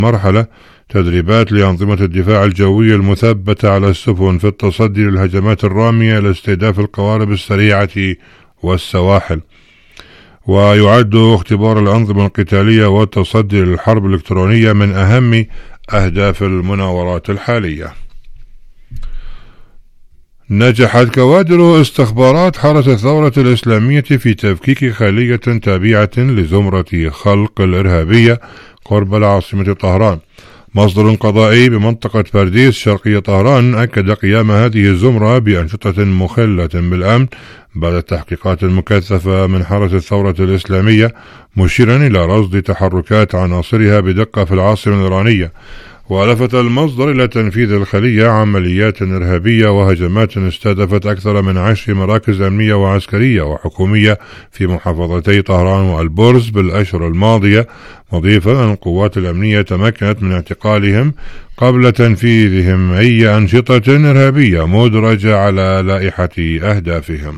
مرحلة تدريبات لأنظمة الدفاع الجوي المثبتة على السفن في التصدي للهجمات الرامية لاستهداف القوارب السريعة والسواحل. ويعد اختبار الأنظمة القتالية والتصدي للحرب الإلكترونية من أهم أهداف المناورات الحالية. نجحت كوادر استخبارات حرس الثورة الإسلامية في تفكيك خلية تابعة لزمرة خلق الإرهابية قرب العاصمة طهران. مصدر قضائي بمنطقة برديس شرقية طهران أكد قيام هذه الزمرة بأنشطة مخلة بالأمن بعد التحقيقات المكثفة من حرس الثورة الإسلامية، مشيرا إلى رصد تحركات عناصرها بدقة في العاصمة الإيرانية. ولفت المصدر إلى تنفيذ الخلية عمليات إرهابية وهجمات استهدفت أكثر من 10 مراكز أمنية وعسكرية وحكومية في محافظتي طهران والبرز بالأشهر الماضية، مضيفا أن القوات الأمنية تمكنت من اعتقالهم قبل تنفيذهم أي أنشطة إرهابية مدرجة على لائحة أهدافهم.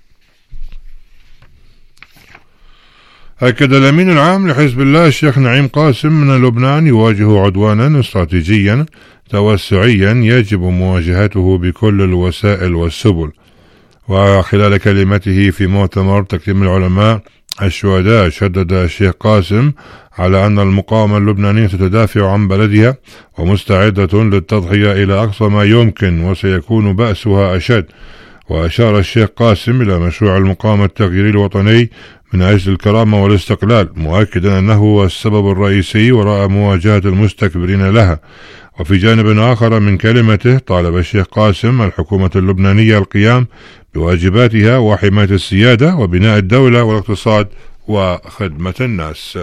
أكد الأمين العام لحزب الله الشيخ نعيم قاسم من لبنان يواجه عدوانا استراتيجيا توسعيا يجب مواجهته بكل الوسائل والسبل. وخلال كلمته في مؤتمر تكريم العلماء الشهداء، شدد الشيخ قاسم على أن المقاومة اللبنانية تدافع عن بلدها ومستعدة للتضحية إلى أقصى ما يمكن وسيكون بأسها أشد. وأشار الشيخ قاسم إلى مشروع المقاومة التغييري الوطني من أجل الكرامة والاستقلال، مؤكدا أنه هو السبب الرئيسي وراء مواجهة المستكبرين لها. وفي جانب آخر من كلمته، طالب الشيخ قاسم الحكومة اللبنانية القيام بواجباتها وحماية السيادة وبناء الدولة والاقتصاد وخدمة الناس.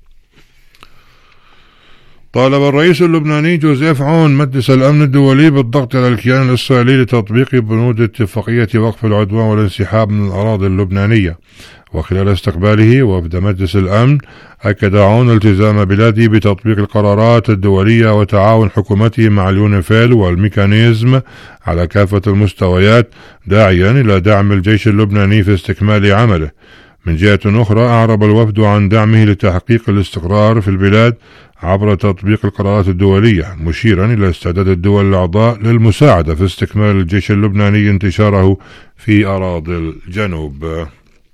طالب الرئيس اللبناني جوزيف عون مجلس الأمن الدولي بالضغط على الكيان الإسرائيلي لتطبيق بنود اتفاقية وقف العدوان والانسحاب من الأراضي اللبنانية. وخلال استقباله وفد مجلس الأمن، أكد عون التزام بلاده بتطبيق القرارات الدولية وتعاون حكومته مع اليونيفيل والميكانيزم على كافة المستويات، داعيا إلى دعم الجيش اللبناني في استكمال عمله. من جهة أخرى، أعرب الوفد عن دعمه لتحقيق الاستقرار في البلاد عبر تطبيق القرارات الدولية، مشيرا إلى استعداد الدول الأعضاء للمساعدة في استكمال الجيش اللبناني انتشاره في أراضي الجنوب.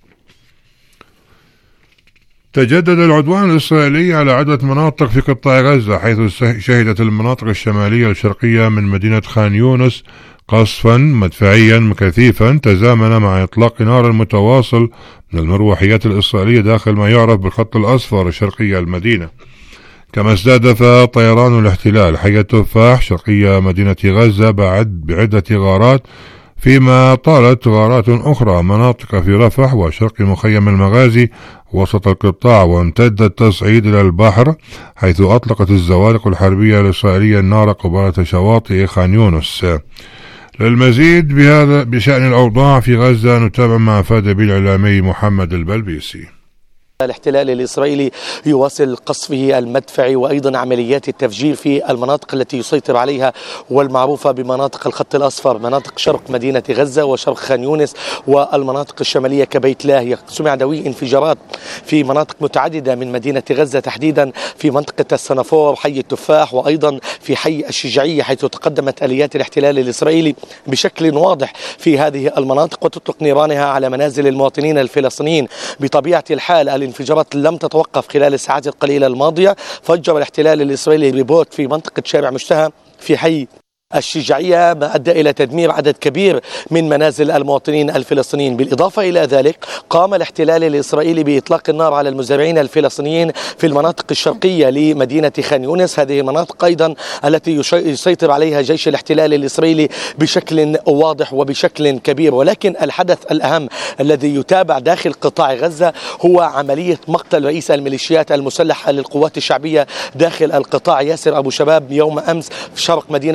تجدد العدوان الإسرائيلي على عدة مناطق في قطاع غزة، حيث شهدت المناطق الشمالية الشرقية من مدينة خان يونس قصفا مدفعيا كثيفا تزامن مع إطلاق نار متواصل من المروحيات الإسرائيلية داخل ما يعرف بالخط الأصفر شرقي المدينة. كما استهدف طيران الاحتلال حي التفاح شرقية مدينة غزة بعدة غارات، فيما طالت غارات أخرى مناطق في رفح وشرق مخيم المغازي وسط القطاع، وامتد التصعيد إلى البحر، حيث أطلقت الزوارق الحربية الإسرائيلية النار قبالة شواطئ خان يونس. للمزيد بشأن الأوضاع في غزة نتابع مع فادي الإعلامي محمد البلبيسي. الاحتلال الإسرائيلي يواصل قصفه المدفعي وأيضا عمليات التفجير في المناطق التي يسيطر عليها والمعروفة بمناطق الخط الأصفر، مناطق شرق مدينة غزة وشرق خان يونس والمناطق الشمالية كبيت لاهيا. سمع دوي انفجارات في مناطق متعددة من مدينة غزة، تحديدا في منطقة السنافور، حي التفاح، وأيضا في حي الشجاعية، حيث تقدمت آليات الاحتلال الإسرائيلي بشكل واضح في هذه المناطق وتطلق نيرانها على منازل المواطنين الفلسطينيين. بطبيعة الحال الانفجارات لم تتوقف خلال الساعات القليلة الماضية. فجر الاحتلال الإسرائيلي ريبوت في منطقة شارع مشتهى في حي الشجاعية، ما أدى إلى تدمير عدد كبير من منازل المواطنين الفلسطينيين. بالإضافة إلى ذلك، قام الاحتلال الإسرائيلي بإطلاق النار على المزارعين الفلسطينيين في المناطق الشرقية لمدينة خان يونس. هذه المناطق أيضا التي يسيطر عليها جيش الاحتلال الإسرائيلي بشكل واضح وبشكل كبير. ولكن الحدث الأهم الذي يتابع داخل قطاع غزة هو عملية مقتل رئيس الميليشيات المسلحة للقوات الشعبية داخل القطاع ياسر أبو شباب يوم أمس في شرق مدينة رفح،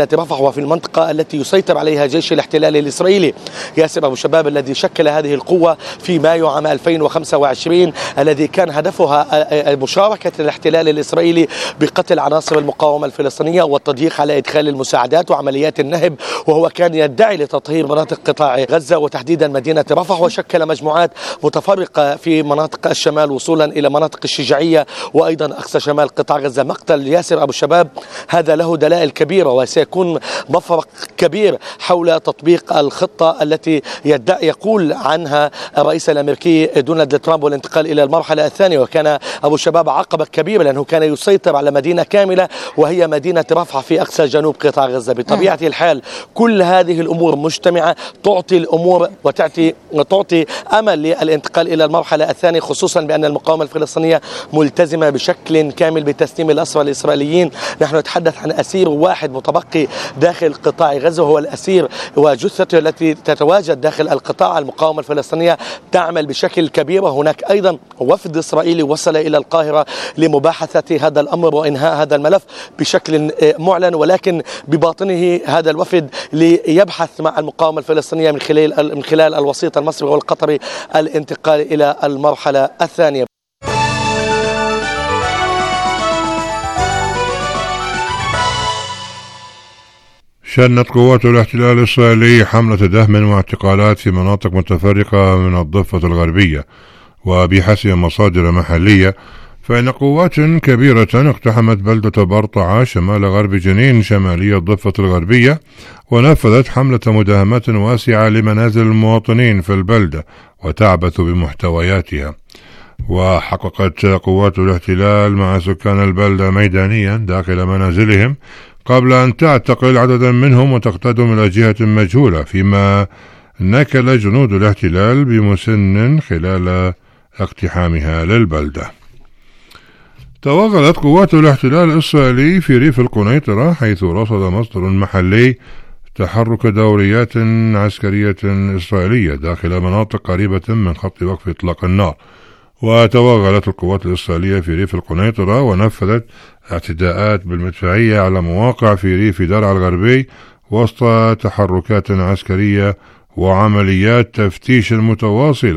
وفي المنطقة التي يسيطر عليها جيش الاحتلال الإسرائيلي. ياسر أبو شباب الذي شكل هذه القوة في مايو عام 2025 الذي كان هدفها مشاركة الاحتلال الإسرائيلي بقتل عناصر المقاومة الفلسطينية والتضييق على إدخال المساعدات وعمليات النهب، وهو كان يدعي لتطهير مناطق قطاع غزة وتحديدا مدينة رفح، وشكل مجموعات متفرقة في مناطق الشمال وصولا إلى مناطق الشجاعية وأيضا أقصى شمال قطاع غزة. مقتل ياسر أبو شباب هذا له دلائل كبيرة وسيكون مفرق كبير حول تطبيق الخطة التي يقول عنها الرئيس الأمريكي دونالد ترامب والانتقال إلى المرحلة الثانية. وكان أبو شباب عقبة كبيرة لأنه كان يسيطر على مدينة كاملة وهي مدينة رفح في أقصى جنوب قطاع غزة. بطبيعة الحال كل هذه الأمور مجتمعة تعطي الأمور وتعطي أمل للانتقال إلى المرحلة الثانية، خصوصا بأن المقاومة الفلسطينية ملتزمة بشكل كامل بتسليم الأسرى الإسرائيليين. نحن نتحدث عن أسير واحد متبقي داخل قطاع غزة وهو الأسير وجثته التي تتواجد داخل القطاع. المقاومة الفلسطينية تعمل بشكل كبير، وهناك أيضا وفد إسرائيلي وصل إلى القاهرة لمباحثة هذا الأمر وإنهاء هذا الملف بشكل معلن، ولكن بباطنه هذا الوفد ليبحث مع المقاومة الفلسطينية من خلال الوسيط المصري والقطري الانتقال إلى المرحلة الثانية. شنت قوات الاحتلال الإسرائيلي حملة دهم واعتقالات في مناطق متفرقة من الضفة الغربية، وبحسب مصادر محلية فإن قوات كبيرة اقتحمت بلدة برطعة شمال غرب جنين شمالية الضفة الغربية، ونفذت حملة مداهمات واسعة لمنازل المواطنين في البلدة وتعبث بمحتوياتها. وحققت قوات الاحتلال مع سكان البلدة ميدانيا داخل منازلهم قبل أن تعتقل عددا منهم وتقتدم إلى جهة مجهولة، فيما نكل جنود الاحتلال بمسن خلال اقتحامها للبلدة. توغلت قوات الاحتلال الإسرائيلي في ريف القنيطرة، حيث رصد مصدر محلي تحرك دوريات عسكرية إسرائيلية داخل مناطق قريبة من خط وقف إطلاق النار. وتوغلت القوات الإسرائيلية في ريف القنيطرة ونفذت اعتداءات بالمدفعية على مواقع في ريف درعا الغربي وسط تحركات عسكرية وعمليات تفتيش متواصلة.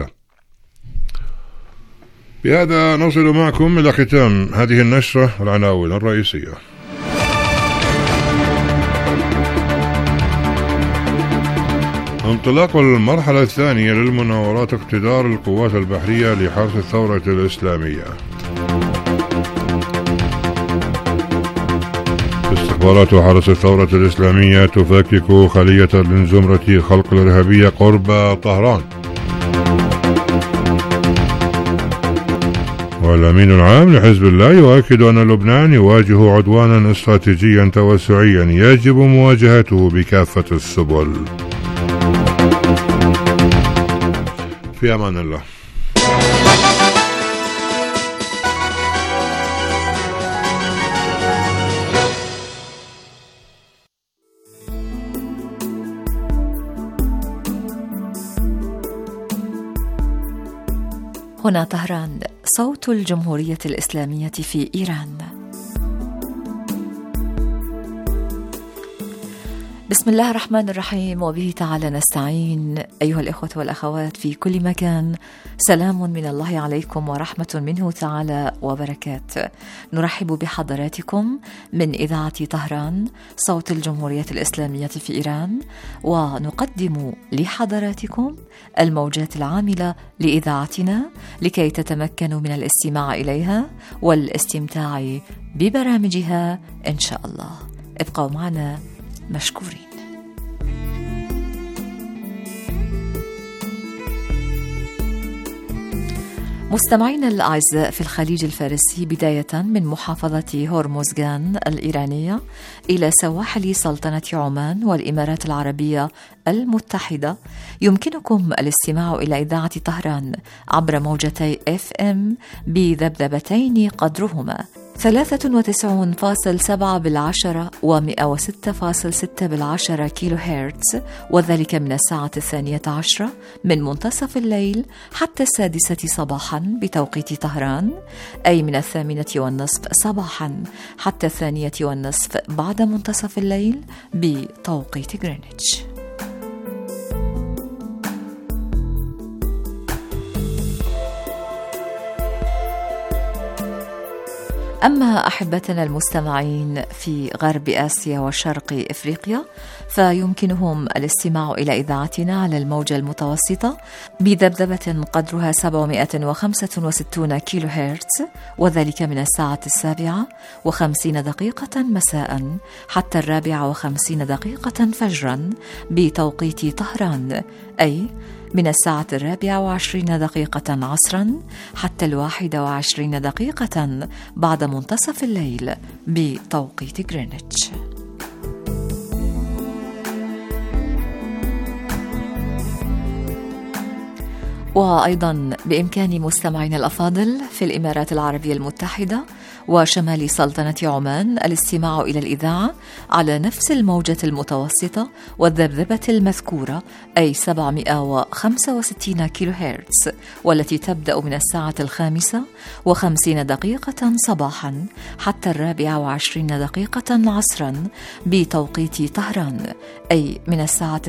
بهذا نصل معكم إلى ختام هذه النشرة. العناوين الرئيسية: انطلاق المرحلة الثانية للمناورات اقتدار القوات البحرية لحرس الثورة الإسلامية. استخبارات حرس الثورة الإسلامية تفكك خلية من زمرة خلق الإرهابية قرب طهران. والأمين العام لحزب الله يؤكد أن لبنان يواجه عدوانا استراتيجيا توسعيا يجب مواجهته بكافة السبل. في أمان الله. هنا طهران، صوت الجمهورية الإسلامية في إيران. بسم الله الرحمن الرحيم، وبه تعالى نستعين. أيها الإخوة والأخوات في كل مكان، سلام من الله عليكم ورحمة منه تعالى وبركاته. نرحب بحضراتكم من إذاعة طهران، صوت الجمهورية الإسلامية في إيران، ونقدم لحضراتكم الموجات العاملة لإذاعتنا لكي تتمكنوا من الاستماع إليها والاستمتاع ببرامجها إن شاء الله. ابقوا معنا مشكورين. مستمعينا الأعزاء في الخليج الفارسي، بداية من محافظة هرمزغان الإيرانية إلى سواحل سلطنة عمان والإمارات العربية المتحدة، يمكنكم الاستماع إلى إذاعة طهران عبر موجتي FM بذبذبتين قدرهما 93.7 و106.6 كيلو هرتز، وذلك من الساعة 12 من منتصف الليل حتى 6 صباحا بتوقيت طهران، أي من 8:30 صباحا حتى 2:30 بعد منتصف الليل بتوقيت غرينتش. أما أحبتنا المستمعين في غرب آسيا وشرق إفريقيا، فيمكنهم الاستماع إلى إذاعتنا على الموجة المتوسطة بذبذبة قدرها 765 كيلو هرتز، وذلك من الساعة 7:50 مساء حتى 4:50 فجرا بتوقيت طهران، أي من الساعة 24 عصرا حتى 21 بعد منتصف الليل بتوقيت غرينتش. وأيضا بإمكان مستمعينا الأفاضل في الإمارات العربية المتحدة وشمال سلطنة عمان الاستماع إلى الإذاعة على نفس الموجة المتوسطة والذبذبة المذكورة، أي 765 كيلو هرتز، والتي تبدأ من الساعة 5:50 صباحا حتى 24 عصرا بتوقيت طهران، أي من الساعة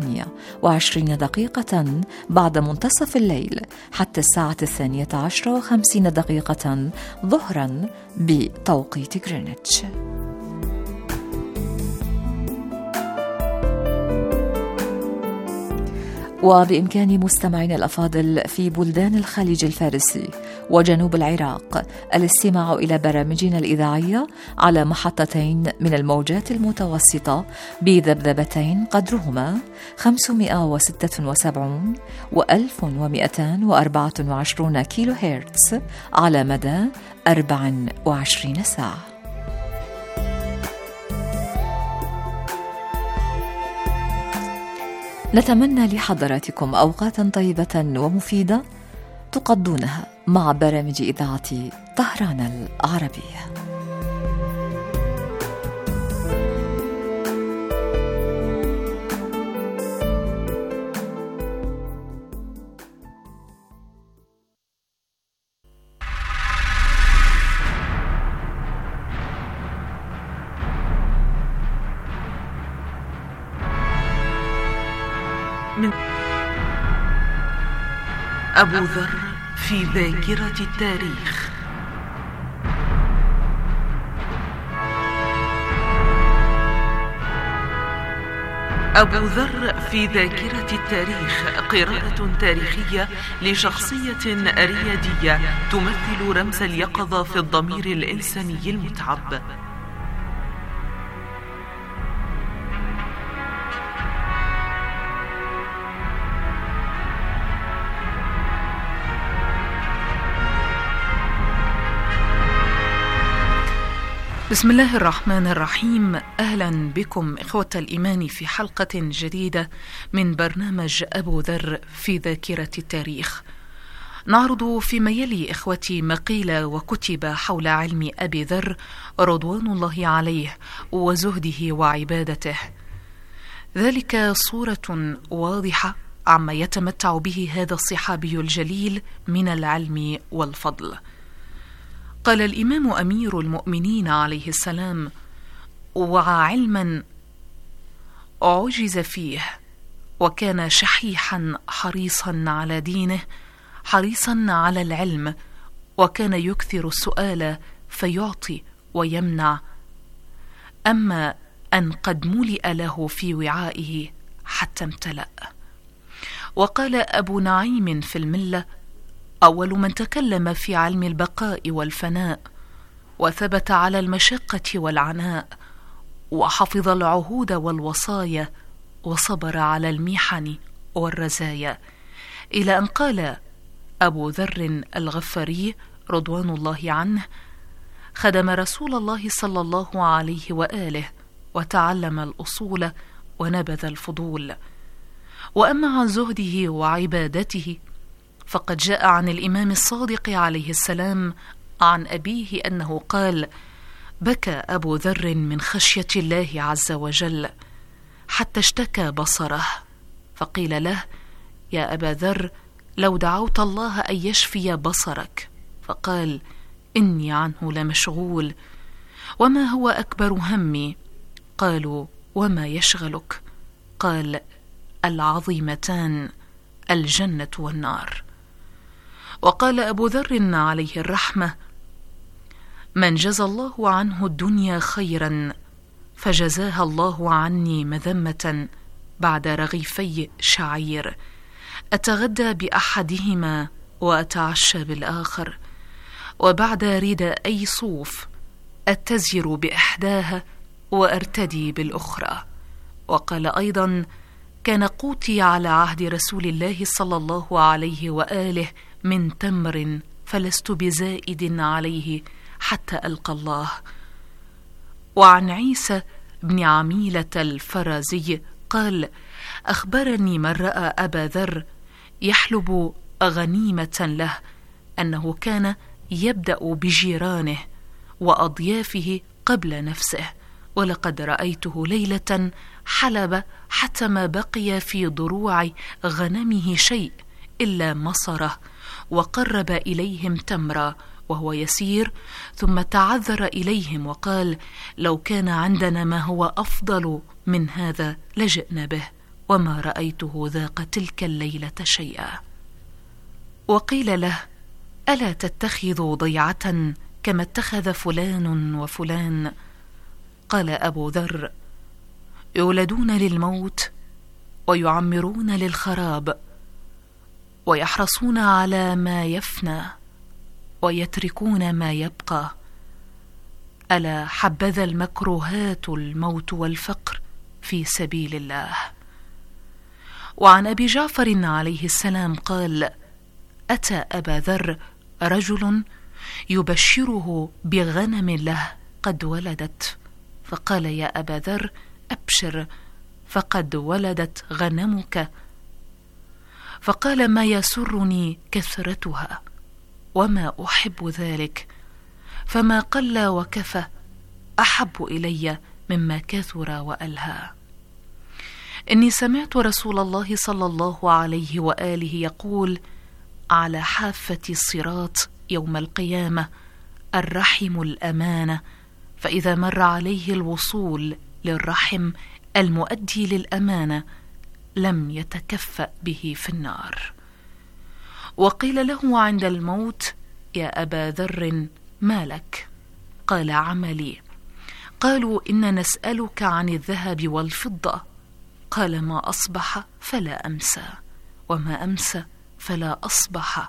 22 بعد منتصف الليل حتى الساعة 12:50 ظهرا بتوقيت غرينتش. وبإمكان مستمعينا الأفاضل في بلدان الخليج الفارسي وجنوب العراق الاستماع إلى برامجنا الإذاعية على محطتين من الموجات المتوسطة بذبذبتين قدرهما 576 و1224 كيلو هرتز على مدى 24 ساعة. نتمنى لحضراتكم أوقاتا طيبة ومفيدة تقضونها مع برامج إذاعة طهران العربية. من أبو ذر في ذاكرة التاريخ. أبو ذر في ذاكرة التاريخ، قراءة تاريخية لشخصية ريادية تمثل رمز اليقظة في الضمير الإنساني المتعب. بسم الله الرحمن الرحيم. أهلا بكم إخوة الإيمان في حلقة جديدة من برنامج أبو ذر في ذاكرة التاريخ. نعرض فيما يلي إخوتي ما قيل وكتب حول علم أبي ذر رضوان الله عليه وزهده وعبادته، ذلك صورة واضحة عما يتمتع به هذا الصحابي الجليل من العلم والفضل. قال الإمام أمير المؤمنين عليه السلام: وعى علما عجز فيه، وكان شحيحا حريصا على دينه، حريصا على العلم، وكان يكثر السؤال فيعطي ويمنع، أما أن قد ملئ له في وعائه حتى امتلأ. وقال أبو نعيم في الملة: أول من تكلم في علم البقاء والفناء، وثبت على المشقة والعناء، وحفظ العهود والوصايا، وصبر على المحن والرزايا، إلى أن قال أبو ذر الغفاري رضوان الله عنه: خدم رسول الله صلى الله عليه وآله، وتعلم الأصول ونبذ الفضول. وأما عن زهده وعبادته فقد جاء عن الإمام الصادق عليه السلام عن أبيه أنه قال: بكى أبو ذر من خشية الله عز وجل حتى اشتكى بصره، فقيل له: يا أبا ذر، لو دعوت الله أن يشفي بصرك. فقال: إني عنه لمشغول. وما هو أكبر همي؟ قالوا: وما يشغلك؟ قال: العظيمتان، الجنة والنار. وقال أبو ذر عليه الرحمة: من جزى الله عنه الدنيا خيرا فجزاها الله عني مذمة بعد رغيفي شعير، أتغدى بأحدهما وأتعشى بالآخر، وبعد رداءي صوف أتزر بإحداها وأرتدي بالأخرى. وقال أيضا: كان قوتي على عهد رسول الله صلى الله عليه وآله من تمر، فلست بزائد عليه حتى ألقى الله. وعن عيسى بن عميلة الفرزي قال: أخبرني من رأى أبا ذر يحلب غنيمة له أنه كان يبدأ بجيرانه وأضيافه قبل نفسه، ولقد رأيته ليلة حلب حتى ما بقي في ضروع غنمه شيء إلا مصره، وقرب إليهم تمرا وهو يسير، ثم تعذر إليهم وقال: لو كان عندنا ما هو أفضل من هذا لجئنا به، وما رأيته ذاق تلك الليلة شيئا. وقيل له: ألا تتخذ ضيعة كما اتخذ فلان وفلان؟ قال أبو ذر: يولدون للموت ويعمرون للخراب، ويحرصون على ما يفنى ويتركون ما يبقى. ألا حبذا المكروهات الموت والفقر في سبيل الله. وعن أبي جعفر عليه السلام قال: أتى أبا ذر رجل يبشره بغنم له قد ولدت، فقال: يا أبا ذر، أبشر، فقد ولدت غنمك. فقال: ما يسرني كثرتها، وما أحب ذلك، فما قل وكفى أحب إلي مما كثر وألهى. إني سمعت رسول الله صلى الله عليه وآله يقول: على حافة الصراط يوم القيامة الرحم الأمانة، فإذا مر عليه الوصول للرحم المؤدي للأمانة لم يتكفأ به في النار. وقيل له عند الموت: يا أبا ذر، ما لك؟ قال: عملي. قالوا: إن نسألك عن الذهب والفضة. قال: ما أصبح فلا أمسى، وما أمسى فلا أصبح.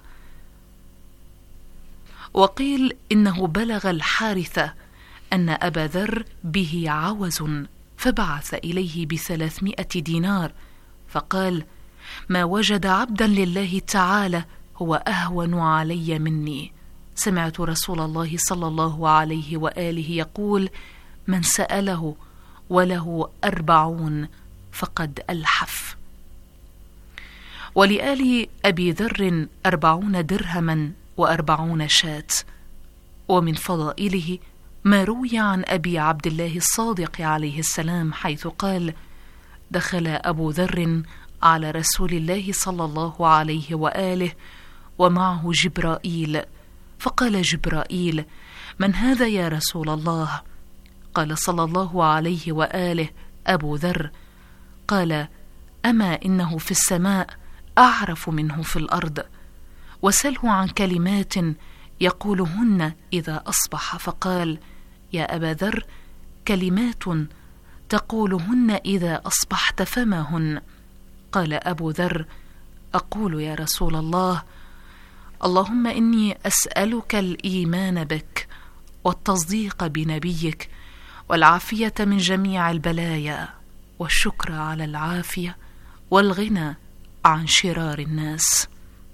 وقيل إنه بلغ الحارثة أن أبا ذر به عوز، فبعث إليه ب300 دينار، فقال: ما وجد عبدا لله تعالى هو أهون علي مني. سمعت رسول الله صلى الله عليه وآله يقول: من سأله وله 40 فقد ألحف. ولآل أبي ذر 40 درهما و40 شاة. ومن فضائله ما روي عن أبي عبد الله الصادق عليه السلام حيث قال: دخل أبو ذر على رسول الله صلى الله عليه وآله ومعه جبرائيل، فقال جبرائيل: من هذا يا رسول الله؟ قال صلى الله عليه وآله: أبو ذر. قال: أما إنه في السماء أعرف منه في الأرض، وسله عن كلمات يقولهن إذا أصبح. فقال: يا أبا ذر، كلمات تقولهن إذا أصبحت فما هن؟ قال أبو ذر: أقول يا رسول الله: اللهم إني أسألك الإيمان بك والتصديق بنبيك والعافية من جميع البلايا والشكر على العافية والغنى عن شرار الناس.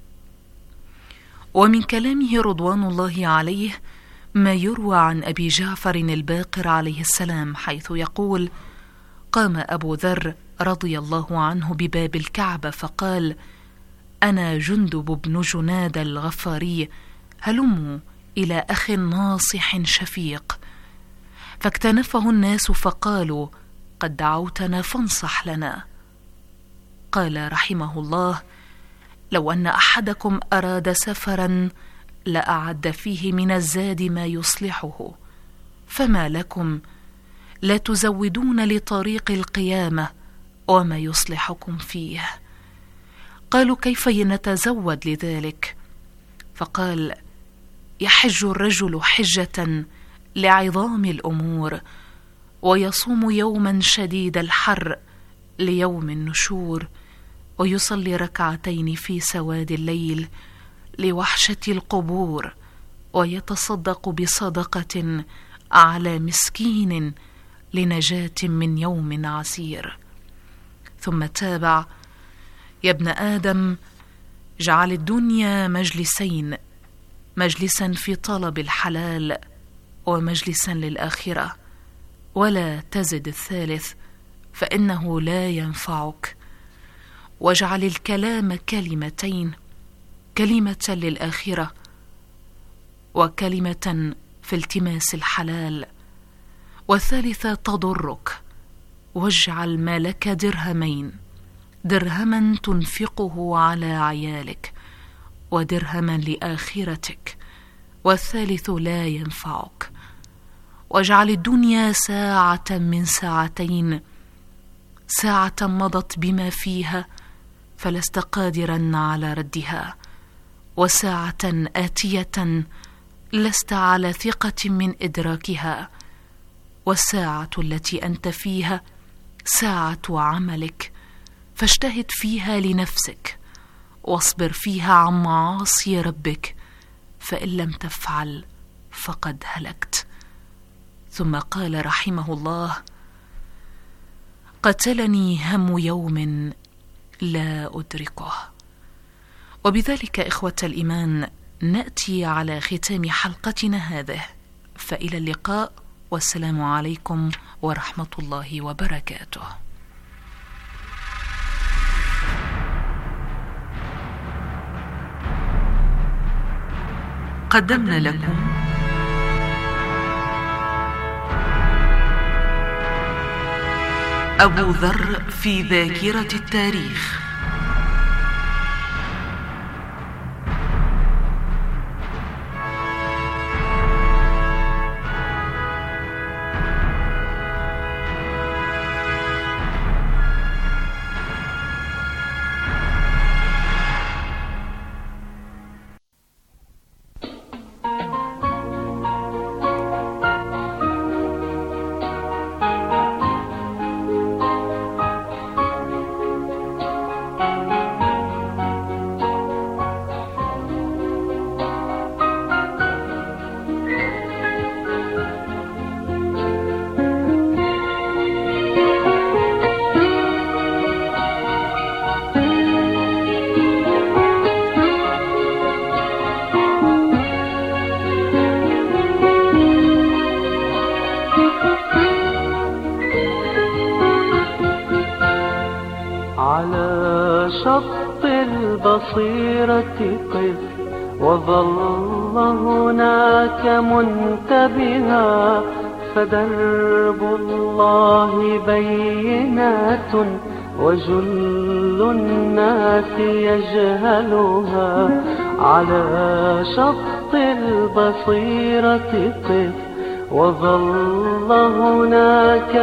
ومن كلامه رضوان الله عليه ما يروى عن أبي جعفر الباقر عليه السلام حيث يقول: قام أبو ذر رضي الله عنه بباب الكعبة فقال: أنا جندب بن جناد الغفاري، هلموا إلى أخ ناصح شفيق، فاكتنفه الناس فقالوا: قد دعوتنا فانصح لنا. قال رحمه الله: لو أن أحدكم أراد سفرا لأعد فيه من الزاد ما يصلحه، فما لكم لا تزودون لطريق القيامة وما يصلحكم فيه؟ قالوا: كيف نتزود لذلك؟ فقال: يحج الرجل حجة لعظام الأمور، ويصوم يوما شديد الحر ليوم النشور، ويصلي ركعتين في سواد الليل لوحشة القبور، ويتصدق بصدقة على مسكين لنجاة من يوم عسير. ثم تابع: يا ابن آدم، اجعل الدنيا مجلسين، مجلسا في طلب الحلال ومجلسا للآخرة، ولا تزد الثالث فإنه لا ينفعك. واجعل الكلام كلمتين، كلمة للآخرة وكلمة في التماس الحلال، والثالثة تضرك. واجعل مالك درهمين، درهما تنفقه على عيالك، ودرهما لآخرتك، والثالث لا ينفعك. واجعل الدنيا ساعة من ساعتين، ساعة مضت بما فيها فلست قادرا على ردها، وساعة آتية لست على ثقة من إدراكها، والساعة التي أنت فيها ساعة عملك، فاجتهد فيها لنفسك، واصبر فيها عن معاصي ربك، فإن لم تفعل فقد هلكت. ثم قال رحمه الله: قتلني هم يوم لا أدركه. وبذلك إخوة الإيمان نأتي على ختام حلقتنا هذه، فإلى اللقاء، والسلام عليكم ورحمة الله وبركاته. قدمنا لكم أبو ذر في ذاكرة التاريخ. شط البصيرة قف وظل هناك منتبها، فدرب الله بينات وجل الناس يجهلها. على شط البصيرة قف وظل هناك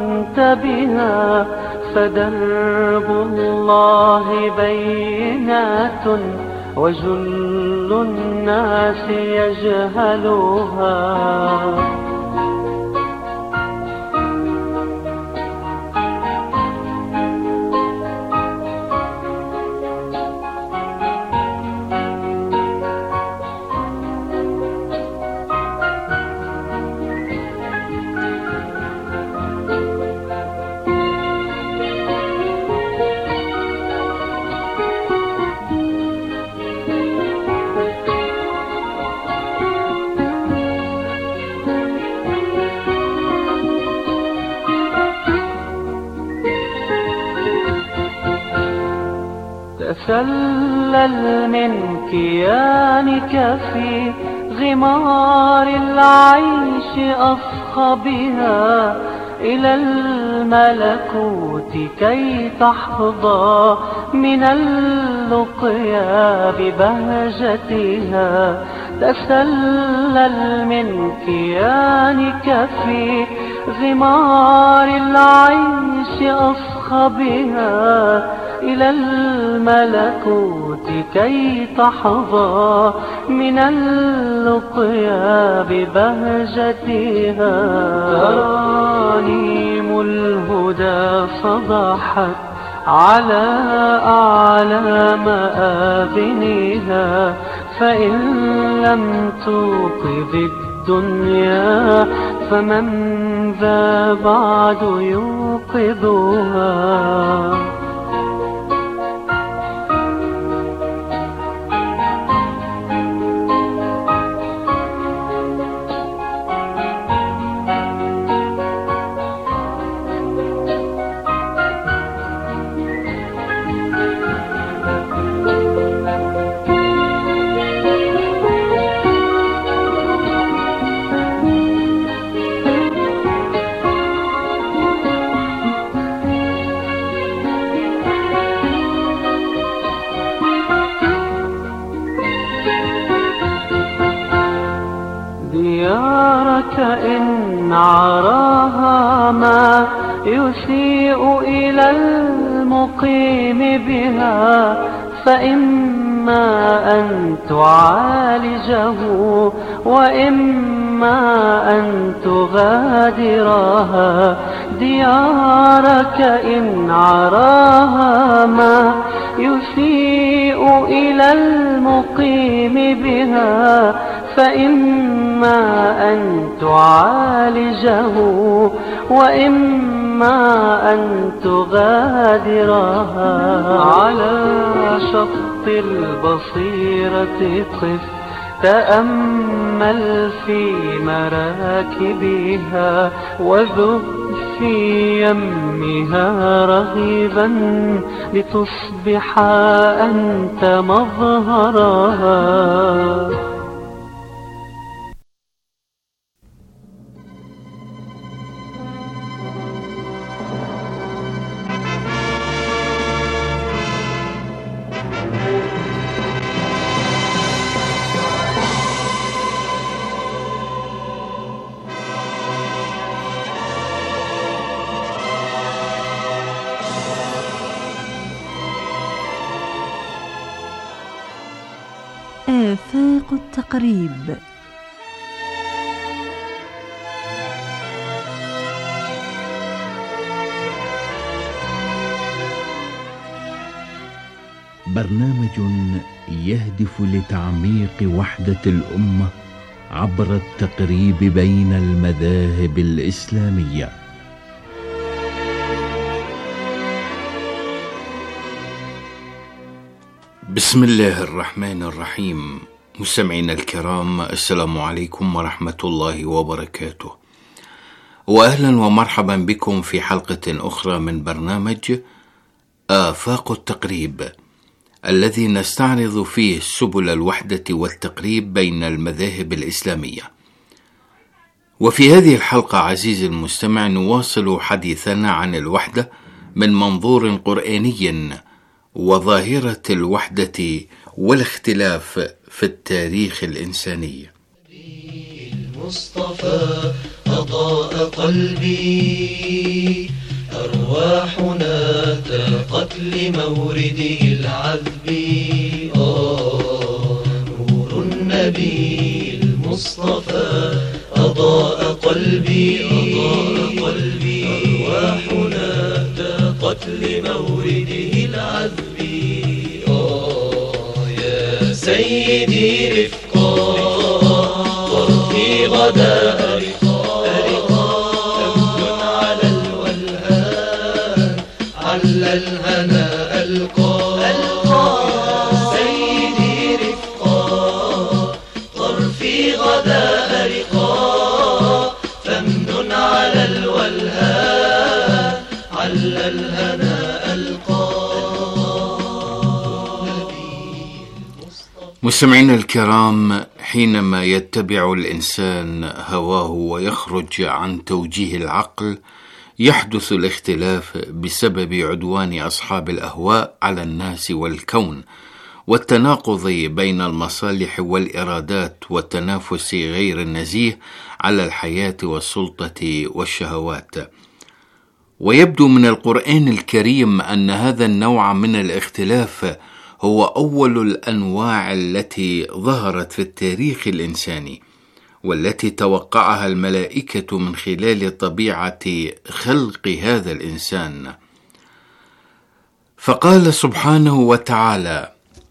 منتبها، فدرب الله بينات وجل الناس يجهلها. تسلل من كيانك في غمار العيش أصخى بها إلى الملكوت كي تحظى من اللقيا ببهجتها. تسلل من كيانك في غمار العيش أصخى بها إلى الملكوت كي تحظى من اللقيا ببهجتها. ترانيم الهدى صدحت على أعلى مآذنها، فإن لم توقظ الدنيا فمن ذا بعد يوقظها. ديارك إن عراها ما يسيء إلى المقيم بها، فإما أن تعالجه وإما أن تغادرها. ديارك إن عراها ما يسيء إلى المقيم بها، فإما أن تعالجه وإما أن تغادرها. على شط البصيرة قف تأمل في مراكبها، وذب في يمها رغيبا لتصبح أنت مظهرها. آفاق التقريب. برنامج يهدف لتعميق وحدة الأمة عبر التقريب بين المذاهب الإسلامية. بسم الله الرحمن الرحيم. مستمعينا الكرام، السلام عليكم ورحمة الله وبركاته، وأهلا ومرحبا بكم في حلقة أخرى من برنامج آفاق التقريب، الذي نستعرض فيه سبل الوحدة والتقريب بين المذاهب الإسلامية. وفي هذه الحلقة عزيزي المستمع نواصل حديثنا عن الوحدة من منظور قرآني وظاهرة الوحدة والاختلاف في التاريخ الإنساني. المصطفى أضاء قلبي، أرواحنا تاقت لمورده العذب. نور النبي المصطفى أضاء قلبي، أرواحنا تاقت لمورده العذب. يا سيدي رفقا طرفي غدا أمن على الولهان عل الهنا ألقى. سيدي رفقا طرفي غدا أرقا فمن على الولهان مستمعينا الكرام، حينما يتبع الإنسان هواه ويخرج عن توجيه العقل يحدث الاختلاف بسبب عدوان أصحاب الأهواء على الناس والكون، والتناقض بين المصالح والإرادات، والتنافس غير النزيه على الحياة والسلطة والشهوات. ويبدو من القرآن الكريم أن هذا النوع من الاختلاف هو أول الأنواع التي ظهرت في التاريخ الإنساني، والتي توقعها الملائكة من خلال طبيعة خلق هذا الإنسان. فقال سبحانه وتعالى: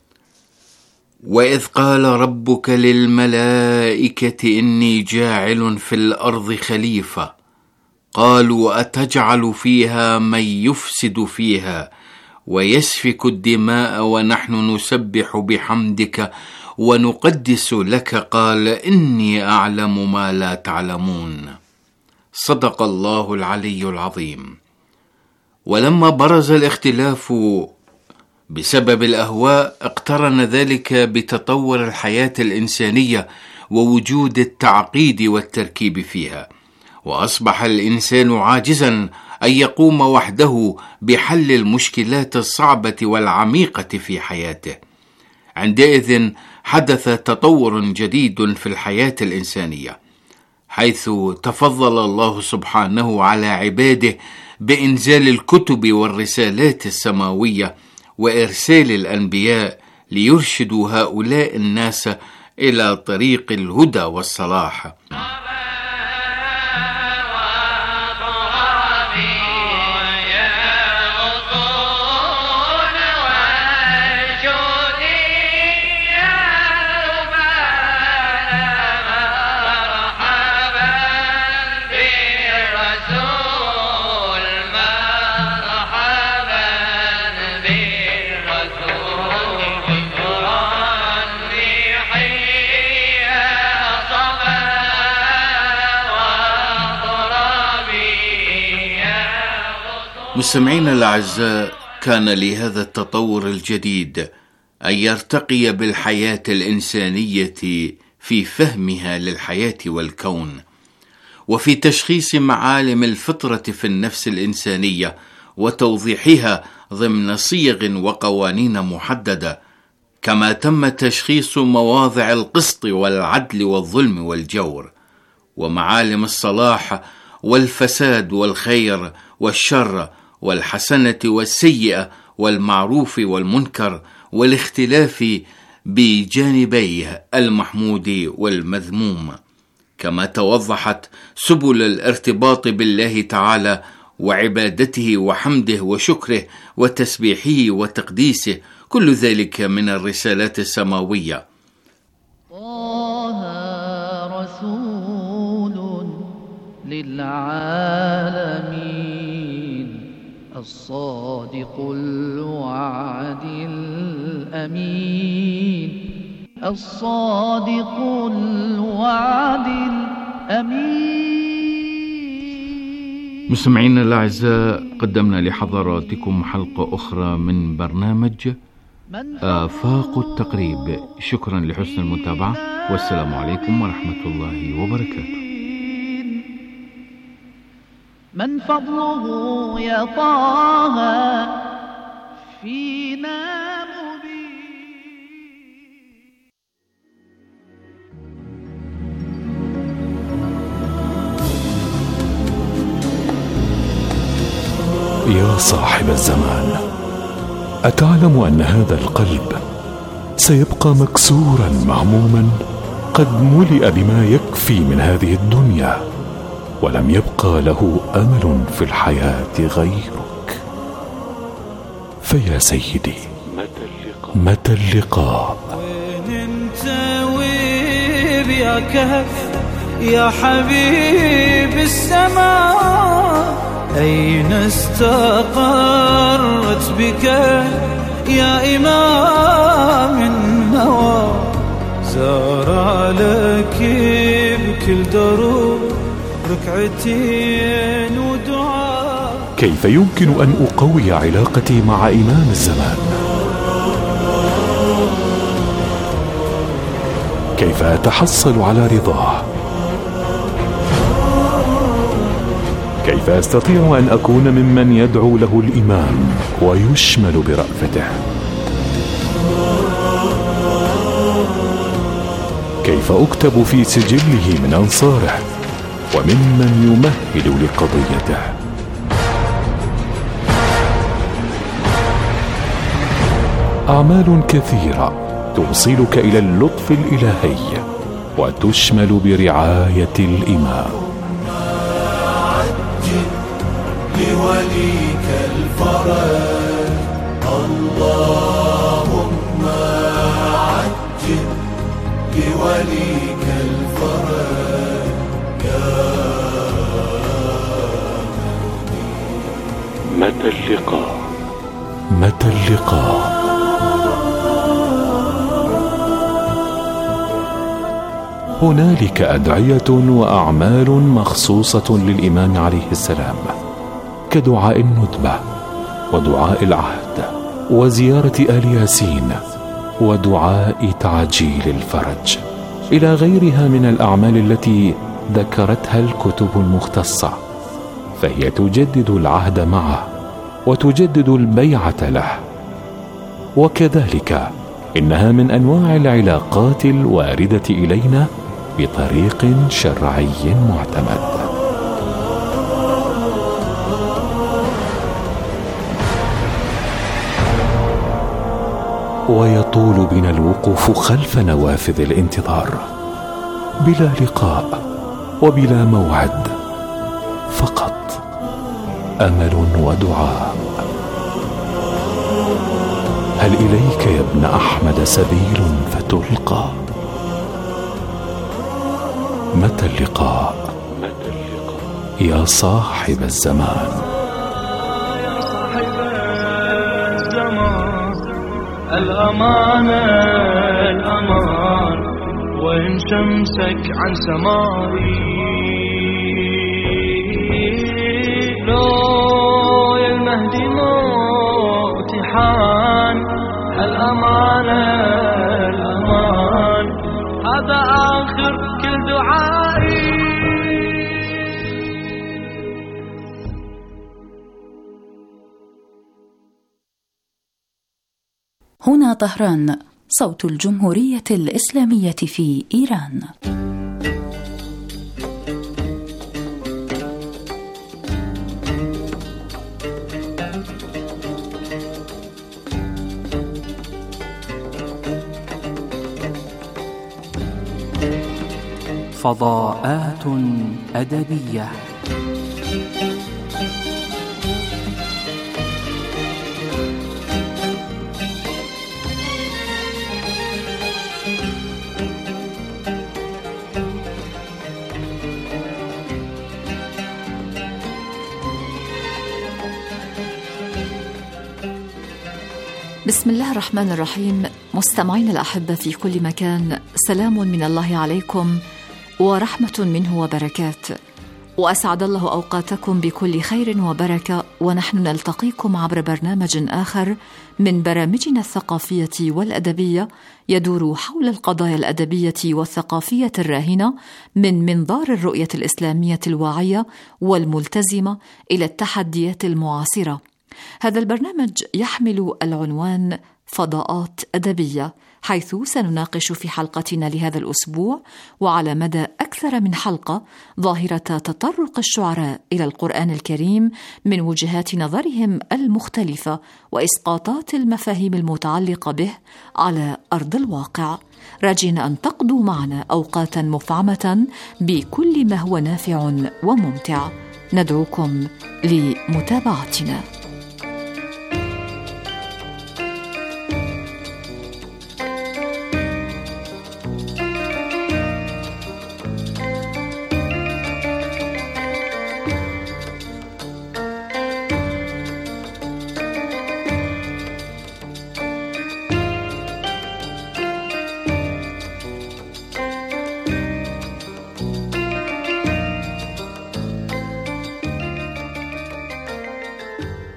وإذ قال ربك للملائكة إني جاعل في الأرض خليفة قالوا أتجعل فيها من يفسد فيها ويسفك الدماء ونحن نسبح بحمدك ونقدس لك قال إني أعلم ما لا تعلمون. صدق الله العلي العظيم. ولما برز الاختلاف بسبب الأهواء اقترن ذلك بتطور الحياة الإنسانية ووجود التعقيد والتركيب فيها، وأصبح الإنسان عاجزا أن يقوم وحده بحل المشكلات الصعبة والعميقة في حياته. عندئذ حدث تطور جديد في الحياة الإنسانية، حيث تفضل الله سبحانه على عباده بإنزال الكتب والرسالات السماوية وإرسال الأنبياء ليرشدوا هؤلاء الناس إلى طريق الهدى والصلاح. مستمعينا الأعزاء، كان لهذا التطور الجديد أن يرتقي بالحياة الإنسانية في فهمها للحياة والكون، وفي تشخيص معالم الفطرة في النفس الإنسانية وتوضيحها ضمن صيغ وقوانين محددة، كما تم تشخيص مواضع القسط والعدل والظلم والجور، ومعالم الصلاح والفساد والخير والشر والحسنة والسيئة والمعروف والمنكر، والاختلاف بجانبيه المحمود والمذموم، كما توضحت سبل الارتباط بالله تعالى وعبادته وحمده وشكره وتسبيحه وتقديسه، كل ذلك من الرسالات السماوية. طه رسول للعالمين، الصادق الوعد الأمين، الصادق الوعد الأمين. مستمعينا الأعزاء، قدمنا لحضراتكم حلقة أخرى من برنامج آفاق التقريب. شكرا لحسن المتابعة، والسلام عليكم ورحمة الله وبركاته. من فضله يا طه فينا مبين. يا صاحب الزمان، أتعلم أن هذا القلب سيبقى مكسورا مهموما قد ملئ بما يكفي من هذه الدنيا، ولم يبقى له أمل في الحياة غيرك. فيا سيدي، متى اللقاء؟ وين انت وين يا كهف يا حبيب السماء؟ أين استقرت بك يا إمام النوى؟ زار لك بكل دروب ركعتين ودعاء. كيف يمكن أن أقوي علاقتي مع إمام الزمان؟ كيف أتحصل على رضاه؟ كيف أستطيع أن أكون ممن يدعو له الإمام ويشمل برأفته؟ كيف أكتب في سجله من أنصاره وممن يمهد لقضيته؟ أعمال كثيرة توصلك إلى اللطف الإلهي وتشمل برعاية الإمام. لوليك الفرج اللهم عجل لوليك الفرج يا متى اللقاء؟ متى اللقاء؟ هنالك أدعية وأعمال مخصوصة للإمام عليه السلام، كدعاء الندبة ودعاء العهد وزيارة آل ياسين ودعاء تعجيل الفرج، إلى غيرها من الأعمال التي ذكرتها الكتب المختصة، فهي تجدد العهد معه وتجدد البيعة له. وكذلك إنها من أنواع العلاقات الواردة إلينا بطريق شرعي معتمد. ويطول بنا الوقوف خلف نوافذ الانتظار بلا لقاء وبلا موعد، فقط أمل ودعاء. هل إليك يا ابن أحمد سبيل فتلقى؟ متى اللقاء؟ يا صاحب الزمان. يا صاحب الزمان الأمانة الأمان، وإن شمسك عن سماري لو يا المهدي موتي حان. الأمانة الأمان هذا آخر كل دعائي. هنا طهران، صوت الجمهورية الإسلامية في إيران. فضاءات أدبية. بسم الله الرحمن الرحيم. مستمعين الأحبة في كل مكان، سلام من الله عليكم ورحمة منه وبركات، وأسعد الله أوقاتكم بكل خير وبركة، ونحن نلتقيكم عبر برنامج آخر من برامجنا الثقافية والأدبية يدور حول القضايا الأدبية والثقافية الراهنة من منظار الرؤية الإسلامية الواعية والملتزمة إلى التحديات المعاصرة. هذا البرنامج يحمل العنوان فضاءات أدبية، حيث سنناقش في حلقتنا لهذا الأسبوع وعلى مدى أكثر من حلقة ظاهرة تطرق الشعراء إلى القرآن الكريم من وجهات نظرهم المختلفة وإسقاطات المفاهيم المتعلقة به على أرض الواقع، راجين أن تقضوا معنا أوقاتا مفعمة بكل ما هو نافع وممتع. ندعوكم لمتابعتنا.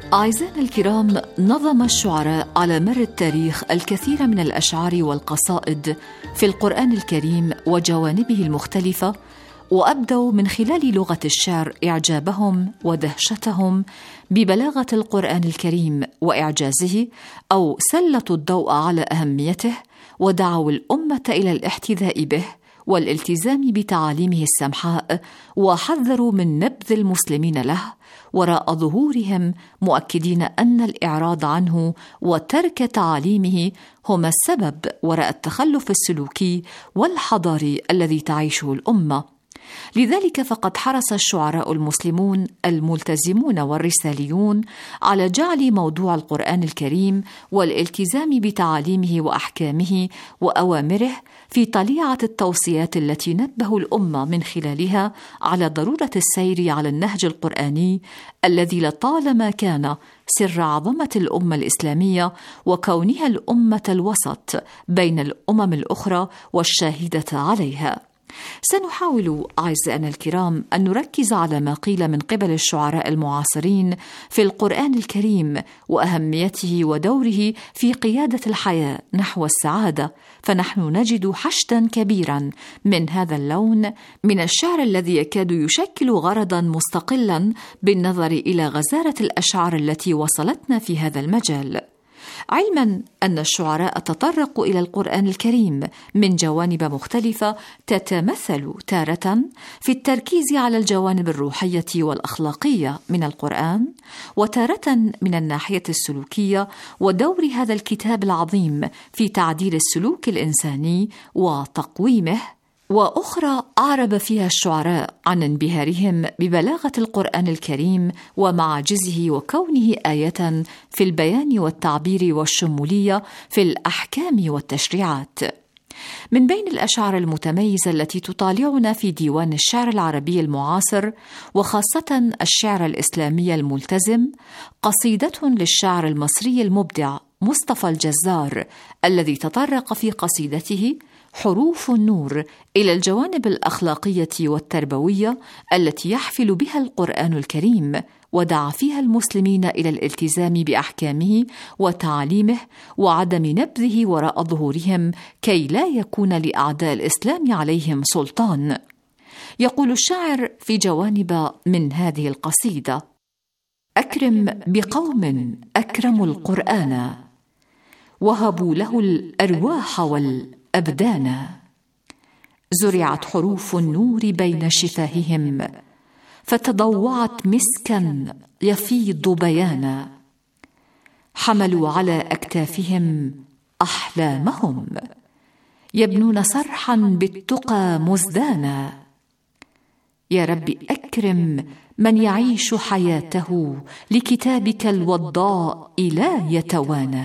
أعزائنا الكرام، نظم الشعراء على مر التاريخ الكثير من الأشعار والقصائد في القرآن الكريم وجوانبه المختلفة، وأبدوا من خلال لغة الشعر إعجابهم ودهشتهم ببلاغة القرآن الكريم وإعجازه، أو سلطوا الضوء على أهميته ودعوا الأمة إلى الاحتذاء به والالتزام بتعاليمه السمحاء، وحذروا من نبذ المسلمين له وراء ظهورهم، مؤكدين أن الإعراض عنه وترك تعاليمه هما السبب وراء التخلف السلوكي والحضاري الذي تعيشه الأمة. لذلك فقد حرص الشعراء المسلمون الملتزمون والرساليون على جعل موضوع القرآن الكريم والالتزام بتعاليمه وأحكامه وأوامره في طليعة التوصيات التي نبهوا الأمة من خلالها على ضرورة السير على النهج القرآني الذي لطالما كان سر عظمة الأمة الإسلامية وكونها الأمة الوسط بين الأمم الأخرى والشاهدة عليها. سنحاول أعزائنا الكرام أن نركز على ما قيل من قبل الشعراء المعاصرين في القرآن الكريم وأهميته ودوره في قيادة الحياة نحو السعادة، فنحن نجد حشدا كبيرا من هذا اللون من الشعر الذي يكاد يشكل غرضا مستقلا بالنظر إلى غزارة الأشعار التي وصلتنا في هذا المجال، علما أن الشعراء تطرقوا إلى القرآن الكريم من جوانب مختلفة تتمثل تارة في التركيز على الجوانب الروحية والأخلاقية من القرآن، وتارة من الناحية السلوكية ودور هذا الكتاب العظيم في تعديل السلوك الإنساني وتقويمه، وأخرى أعرب فيها الشعراء عن انبهارهم ببلاغة القرآن الكريم ومعاجزه وكونه آية في البيان والتعبير والشمولية في الأحكام والتشريعات. من بين الأشعار المتميزة التي تطالعنا في ديوان الشعر العربي المعاصر وخاصة الشعر الإسلامي الملتزم قصيدة للشاعر المصري المبدع مصطفى الجزار، الذي تطرق في قصيدته حروف النور إلى الجوانب الأخلاقية والتربوية التي يحفل بها القرآن الكريم، ودعا فيها المسلمين إلى الالتزام بأحكامه وتعاليمه وعدم نبذه وراء ظهورهم كي لا يكون لأعداء الإسلام عليهم سلطان. يقول الشاعر في جوانب من هذه القصيدة: أكرم بقوم أكرموا القرآن وهبوا له الأرواح والأبدان، زرعت حروف النور بين شفاههم فتضوعت مسكا يفيض بيانا، حملوا على أكتافهم أحلامهم يبنون صرحا بالتقى مزدانا. يا رب أكرم من يعيش حياته لكتابك الوضاء لا يتوانى.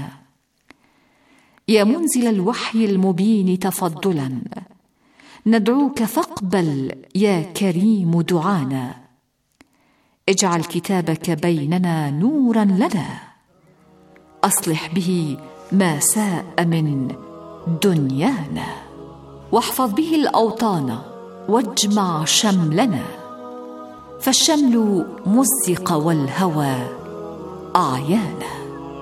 يا منزل الوحي المبين تفضلا ندعوك فاقبل يا كريم دعانا. اجعل كتابك بيننا نورا لنا، أصلح به ما ساء من دنيانا، واحفظ به الأوطان واجمع شملنا، فالشمل مزق والهوى أعيانا.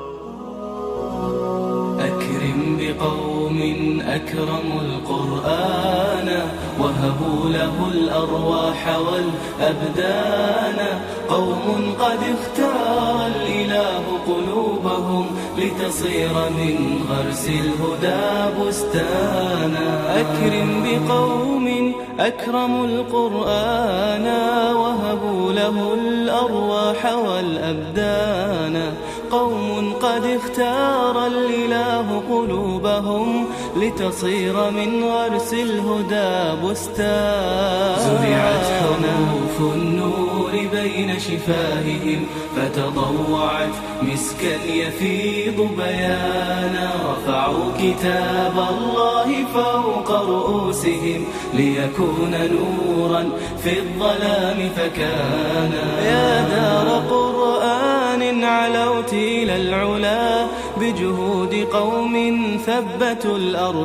أكرم بقوم أكرموا القرآن وهبوا له الأرواح والأبدان، قوم قد اختار الإله قلوبهم لتصير من غرس الهدى بستانا. أكرم بقوم أكرموا القرآن وهبوا له الأرواح والأبدان، قوم قد اختار الإله قلوبهم لتصير من غرس الهدى بستانا. زرعت حروف النور بين شفاههم فتضوعت مسكا يفيض بيانا، رفعوا كتاب الله فوق رؤوسهم ليكون نورا في الظلام فكان. يا دار قرآن علوت إلى العلا بجهود قوم ثبتوا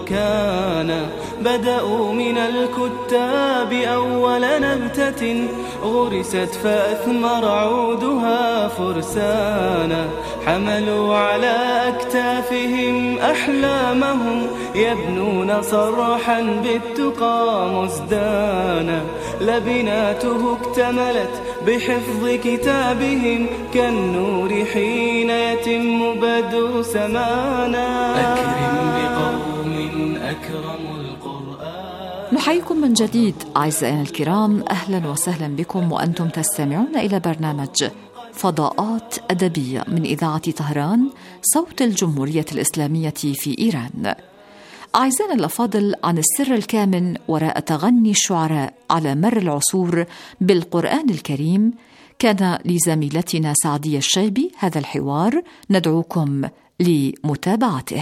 الأركان، بدأوا من الكتاب أول نبتة غرست فأثمر عودها فرسانا حملوا على أكتافهم أحلامهم يبنون صرحا بالتقى مزدانا لبناته اكتملت بحفظ كتابهم كالنور حين يتم بدء سمانا أكرم بقوم أكرموا القرآن. نحييكم من جديد أعزائنا الكرام، أهلا وسهلا بكم وأنتم تستمعون إلى برنامج فضاءات أدبية من إذاعة طهران صوت الجمهورية الإسلامية في إيران. أعزائنا الأفاضل، عن السر الكامن وراء تغني الشعراء على مر العصور بالقرآن الكريم كان لزميلتنا سعدية الشيبي هذا الحوار، ندعوكم لمتابعته.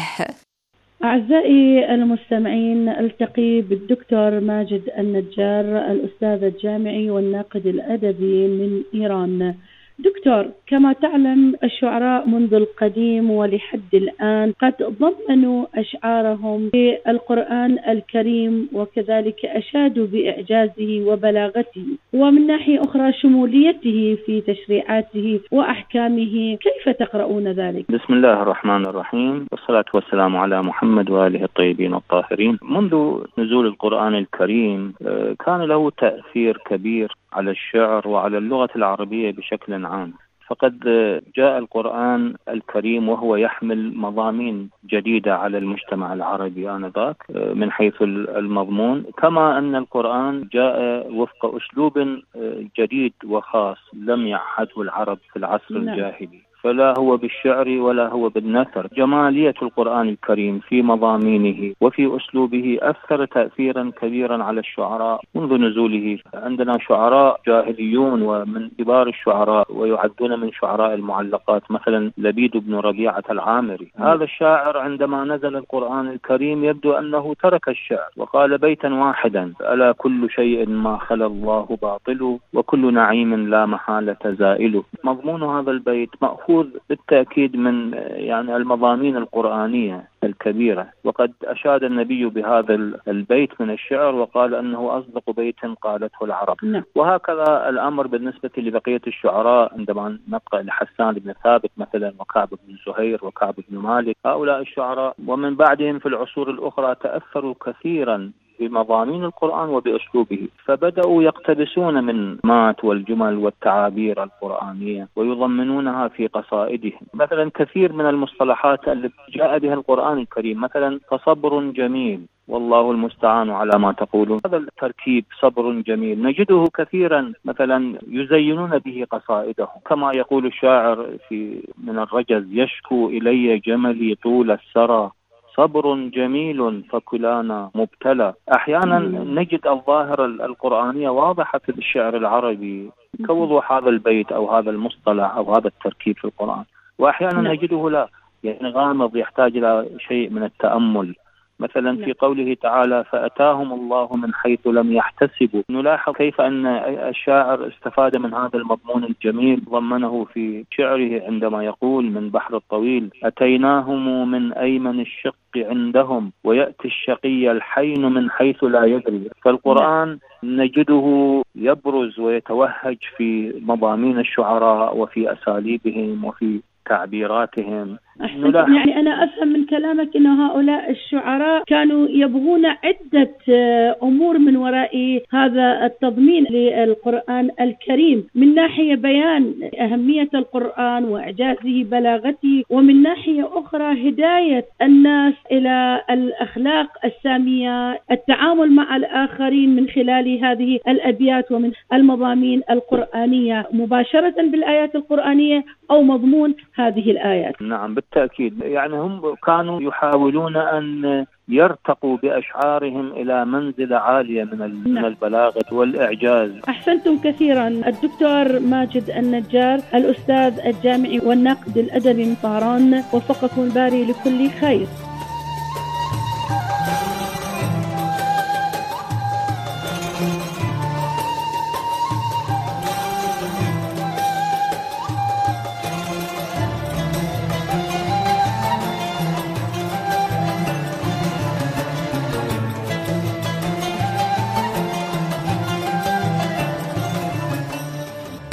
أعزائي المستمعين، ألتقي بالدكتور ماجد النجار الأستاذ الجامعي والناقد الأدبي من إيران. دكتور، كما تعلم الشعراء منذ القديم ولحد الآن قد ضمنوا أشعارهم في القرآن الكريم وكذلك أشادوا بإعجازه وبلاغته ومن ناحية أخرى شموليته في تشريعاته وأحكامه، كيف تقرؤون ذلك؟ بسم الله الرحمن الرحيم، والصلاة والسلام على محمد وآله الطيبين الطاهرين. منذ نزول القرآن الكريم كان له تأثير كبير على الشعر وعلى اللغة العربية بشكل عام، فقد جاء القرآن الكريم وهو يحمل مضامين جديدة على المجتمع العربي آنذاك من حيث المضمون، كما أن القرآن جاء وفق أسلوب جديد وخاص لم يعهده العرب في العصر الجاهلي، فلا هو بالشعر ولا هو بالنثر. جمالية القرآن الكريم في مضامينه وفي أسلوبه أثر تأثيرا كبيرا على الشعراء منذ نزوله. عندنا شعراء جاهليون ومن كبار الشعراء ويعدون من شعراء المعلقات، مثلا لبيد بن ربيعة العامري. هذا الشاعر عندما نزل القرآن الكريم يبدو أنه ترك الشعر وقال بيتا واحدا: ألا كل شيء ما خلا الله باطل وكل نعيم لا محالة زائل. مضمون هذا البيت مأخوذ بالتأكيد من المضامين القرآنية الكبيرة، وقد أشاد النبي بهذا البيت من الشعر وقال أنه أصدق بيت قالته العرب. وهكذا الأمر بالنسبة لبقية الشعراء. عندما نقرأ لحسان بن ثابت مثلا وكعب بن زهير وكعب بن مالك، هؤلاء الشعراء ومن بعدهم في العصور الأخرى تأثروا كثيرا بمضامين القرآن وبأسلوبه، فبدأوا يقتبسون من مات والجمل والتعابير القرآنية ويضمنونها في قصائدهم. مثلا كثير من المصطلحات التي جاء بها القرآن الكريم، مثلا فصبر جميل والله المستعان على ما تقولون، هذا التركيب صبر جميل نجده كثيرا مثلا يزينون به قصائدهم، كما يقول الشاعر من الرجز: يشكو إلي جملي طول السرى صبر جميل فكلانا مبتلى. أحيانا نجد الظاهرة القرآنية واضحة في الشعر العربي كوضوح هذا البيت أو هذا المصطلح أو هذا التركيب في القرآن، وأحيانا نجده لا، غامض يحتاج إلى شيء من التأمل. مثلا في قوله تعالى: فأتاهم الله من حيث لم يحتسبوا، نلاحظ كيف أن الشاعر استفاد من هذا المضمون الجميل ضمنه في شعره عندما يقول: من بحر الطويل أتيناهم من أيمن الشق عندهم ويأتي الشقي الحين من حيث لا يدري. فالقرآن نجده يبرز ويتوهج في مضامين الشعراء وفي أساليبهم وفي تعبيراتهم. أنا أفهم من كلامك أن هؤلاء الشعراء كانوا يبغون عدة أمور من وراء هذا التضمين للقرآن الكريم، من ناحية بيان أهمية القرآن وإعجازه بلاغته، ومن ناحية أخرى هداية الناس إلى الأخلاق السامية، التعامل مع الآخرين من خلال هذه الأبيات ومن المضامين القرآنية مباشرة بالآيات القرآنية أو مضمون هذه الآيات. نعم بالتأكيد، هم كانوا يحاولون أن يرتقوا بأشعارهم إلى منزلة عالية من البلاغة والإعجاز. أحسنتم كثيرا. الدكتور ماجد النجار الأستاذ الجامعي والناقد الأدبي من طهران، وفقكم الباري لكل خير.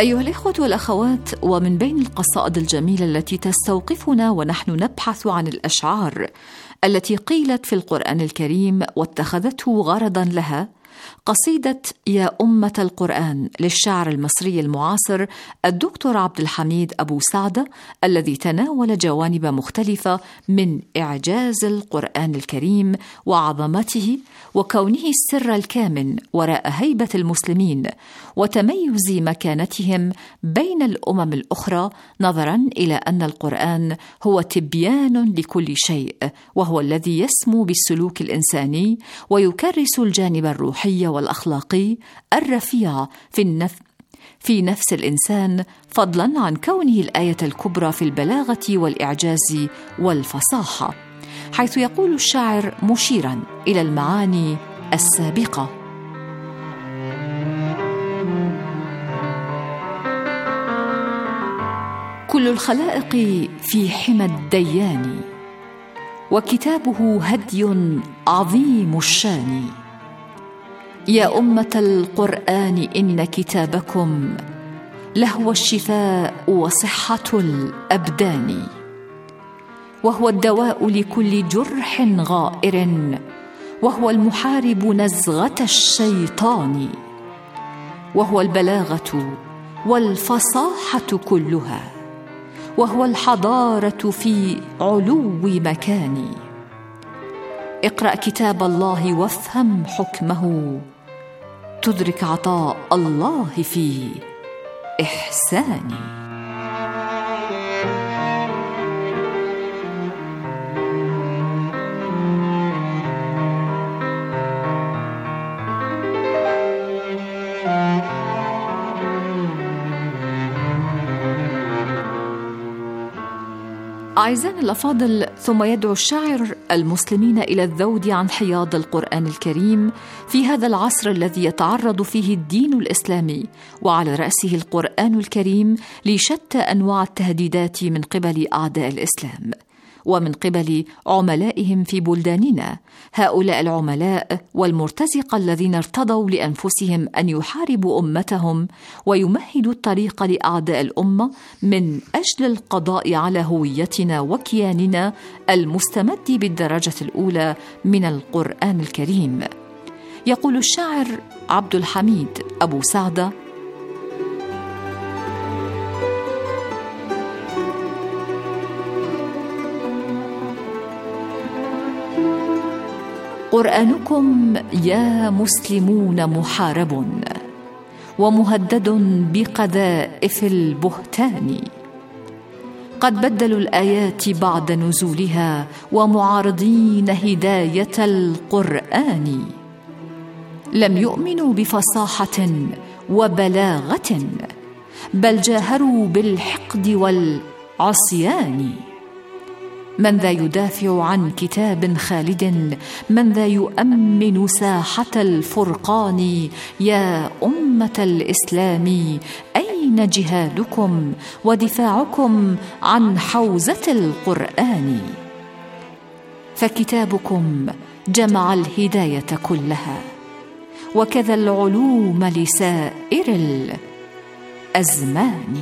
أيها الإخوة والأخوات، ومن بين القصائد الجميلة التي تستوقفنا ونحن نبحث عن الأشعار التي قيلت في القرآن الكريم واتخذته غرضا لها، قصيدة يا أمة القرآن للشاعر المصري المعاصر الدكتور عبد الحميد أبو سعدة، الذي تناول جوانب مختلفة من إعجاز القرآن الكريم وعظمته وكونه السر الكامن وراء هيبة المسلمين وتميز مكانتهم بين الأمم الأخرى، نظرا إلى أن القرآن هو تبيان لكل شيء، وهو الذي يسمو بالسلوك الإنساني ويكرس الجانب الروحي والأخلاقي الرفيع في نفس الإنسان، فضلا عن كونه الآية الكبرى في البلاغة والإعجاز والفصاحة، حيث يقول الشاعر مشيرا إلى المعاني السابقة: كل الخلائق في حمى الديان، وكتابه هدي عظيم الشان. يا أمة القرآن إن كتابكم لهو الشفاء وصحة الأبدان، وهو الدواء لكل جرح غائر، وهو المحارب نزغة الشيطان، وهو البلاغة والفصاحة كلها، وهو الحضارة في علو مكان. اقرأ كتاب الله وافهم حكمه، تدرك عطاء الله في إحسانه. أعزائنا الأفاضل، ثم يدعو الشاعر المسلمين إلى الذود عن حياض القرآن الكريم في هذا العصر الذي يتعرض فيه الدين الإسلامي وعلى رأسه القرآن الكريم لشتى أنواع التهديدات من قبل أعداء الإسلام ومن قبل عملائهم في بلداننا. هؤلاء العملاء والمرتزقة الذين ارتضوا لأنفسهم أن يحاربوا أمتهم ويمهدوا الطريق لأعداء الأمة من أجل القضاء على هويتنا وكياننا المستمد بالدرجة الأولى من القرآن الكريم. يقول الشاعر عبد الحميد أبو سعدة: قرآنكم يا مسلمون محارب ومهدد بقذائف البهتان، قد بدلوا الآيات بعد نزولها ومعارضين هداية القرآن، لم يؤمنوا بفصاحة وبلاغة بل جاهروا بالحقد والعصيان. من ذا يدافع عن كتاب خالد؟ من ذا يؤمن ساحة الفرقان؟ يا أمة الإسلام أين جهادكم ودفاعكم عن حوزة القرآن؟ فكتابكم جمع الهداية كلها، وكذا العلوم لسائر الأزمان.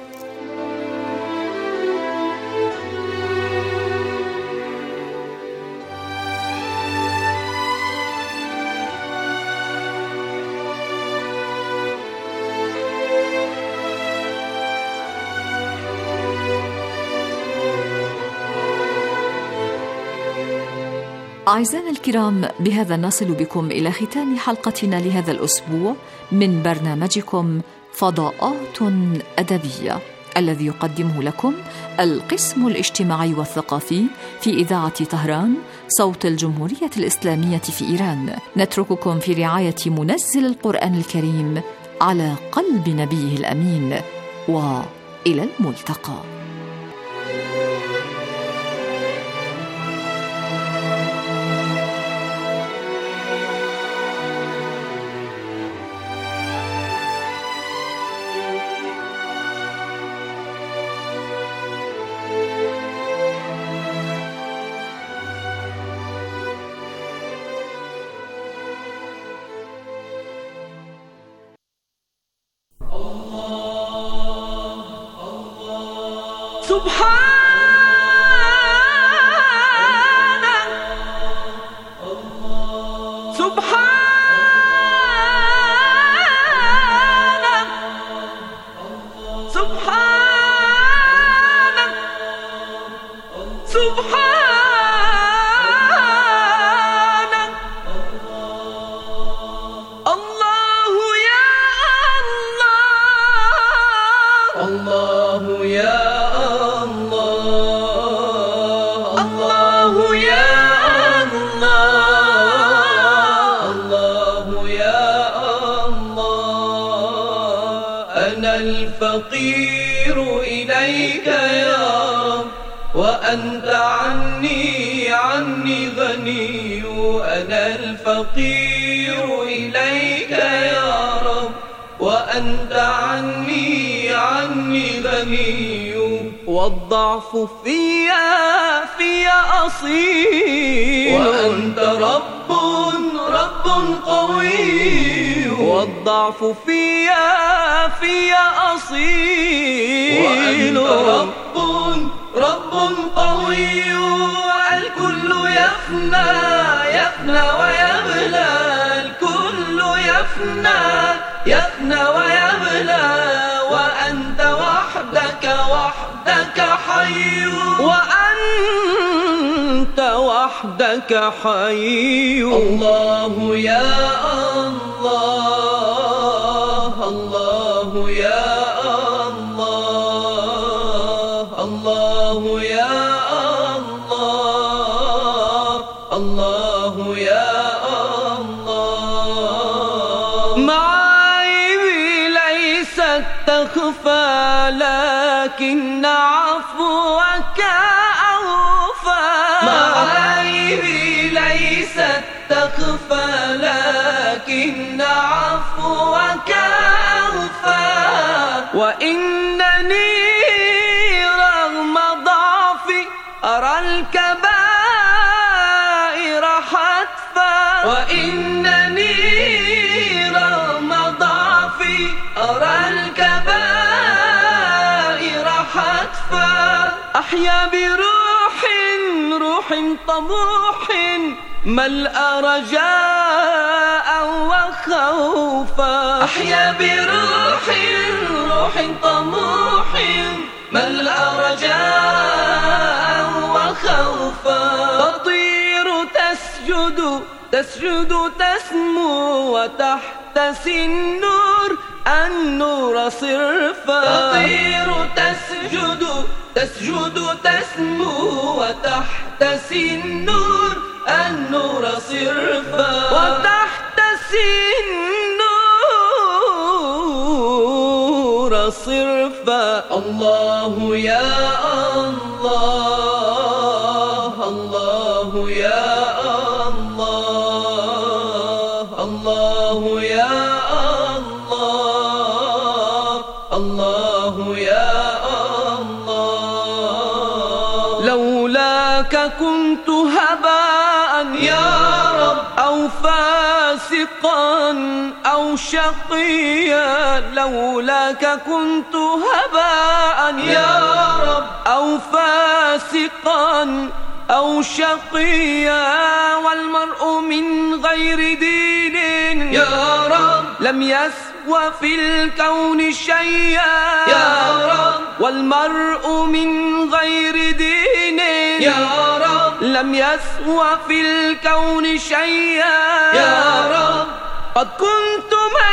أعزائنا الكرام، بهذا نصل بكم إلى ختام حلقتنا لهذا الأسبوع من برنامجكم فضاءات أدبية، الذي يقدمه لكم القسم الاجتماعي والثقافي في إذاعة طهران صوت الجمهورية الإسلامية في إيران. نترككم في رعاية منزل القرآن الكريم على قلب نبيه الأمين، وإلى الملتقى. الله الفقير إليك يا رب وأنت عني غني. أنا الفقير إليك يا رب وأنت عني غني. والضعف في أصيل وأنت رب قوي. والضعف في أصيل وأنت رب قوي. الكل يفنى ويبلى. الكل يفنى ويبلى. وأنت وحدك حي. وأنت وحدك حي. الله يا الله. الله يا الله. الله يا الله. الله يا الله. معايبي ليست تخفى لكن عفوك أوفى. معايبي ليست تخفى لكن عفوك أوفى. وإنني رغم ضعفي أرى الكبائر حتفا. وإنني رغم ضعفي أرى الكبائر حتفا. أحيا بروح طموح ملأ رجاء وخوفا. أحيا بروح طموح ملأ رجاء وخوفا. تطير تسجد تسمو وتحت النور صرفا. تطير تسجد تسمو وتحت النور صرفا. وتحت النور صرفا. الله يا الله. الله يا الله. الله يا الله. الله يا الله. لولاك كنت هباء يا رب أو فاسقا أو شقيا. لولاك كنت هباء يا رب أو فاسقا أو شقيا. والمرء من غير دين يا رب لم يسوى في الكون شيئا. يا رب والمرء من غير دين يا رب لم يسوى في الكون شيئا. يا رب قد كنت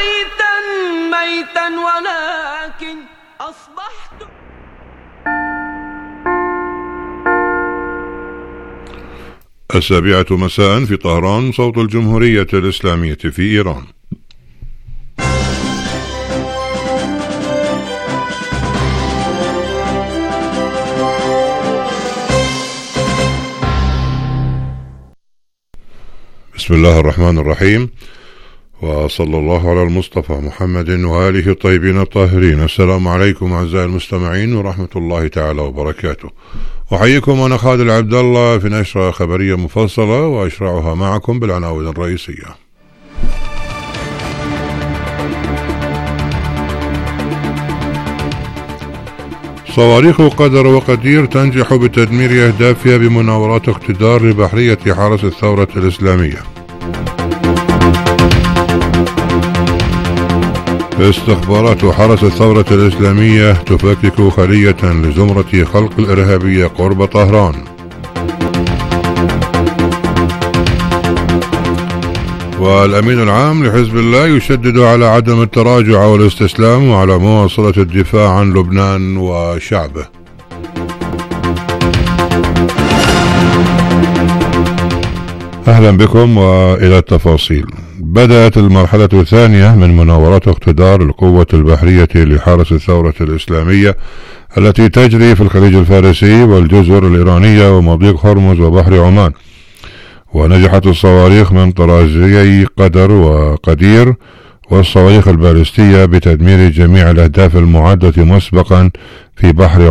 ميتا ولكن أصبحت. السابعة مساء في طهران، صوت الجمهورية الإسلامية في إيران. بسم الله الرحمن الرحيم، وصلى الله على المصطفى محمد وآله الطيبين الطاهرين. السلام عليكم أعزائي المستمعين ورحمة الله تعالى وبركاته. أحييكم أنا خالد عبد الله في نشرة خبرية مفصلة وأشرعها معكم بالعناوين الرئيسية. صواريخ قدر وقدير تنجح بتدمير أهدافها بمناورات اقتدار لبحرية حرس الثورة الإسلامية. استخبارات حرس الثورة الإسلامية تفكك خلية لزمرة خلق الإرهابية قرب طهران. والأمين العام لحزب الله يشدد على عدم التراجع والاستسلام وعلى مواصلة الدفاع عن لبنان وشعبه. أهلا بكم وإلى التفاصيل. بدأت المرحلة الثانية من مناورات اقتدار القوة البحرية لحرس الثورة الإسلامية التي تجري في الخليج الفارسي والجزر الإيرانية ومضيق هرمز وبحر عمان. ونجحت الصواريخ من طرازي قدر وقدير والصواريخ البالستية بتدمير جميع الأهداف المعدة مسبقا في بحر